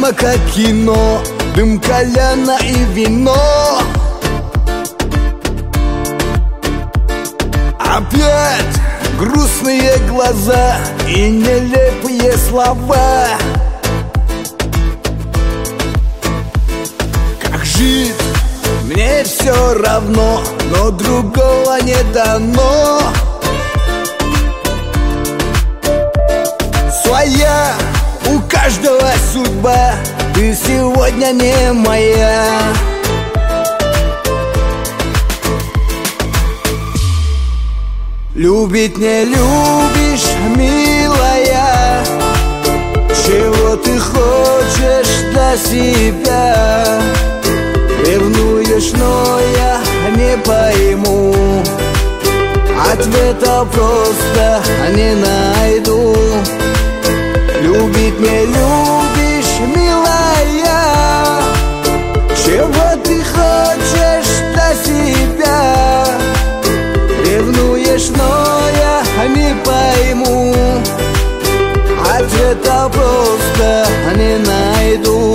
Прямо как кино, дым, кальяна и вино. Опять грустные глаза и нелепые слова. Как жить? Мне все равно, но другого не дано. Своя у каждого судьба, ты сегодня не моя. Любить не любишь, милая, чего ты хочешь для себя? Ревнуешь, но я не пойму, ответа просто не найду. Любить не любишь, милая, чего ты хочешь для себя? Ревнуешь, но я не пойму, ответа просто не найду.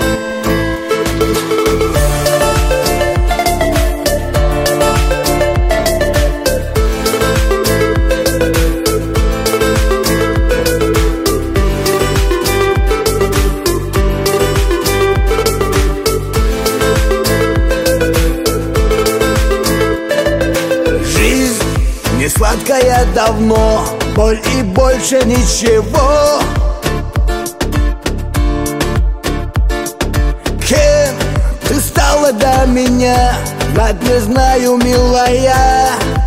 Не сладкая давно, боль и больше ничего. Кем ты стала до меня, знать не знаю, милая.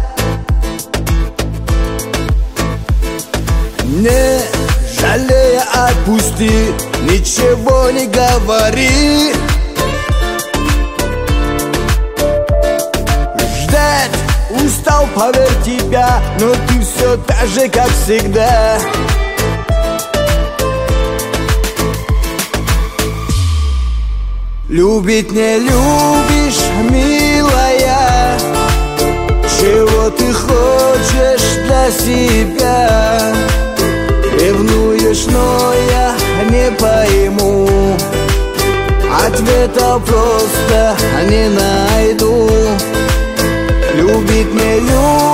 Не жалея, отпусти, ничего не говори. Ждать устал, поверь, тебя, но ты все так же, как всегда. Любить не любишь, милая, чего ты хочешь для себя? Ревнуешь, но я не пойму, ответа просто не найду. Любить не любишь.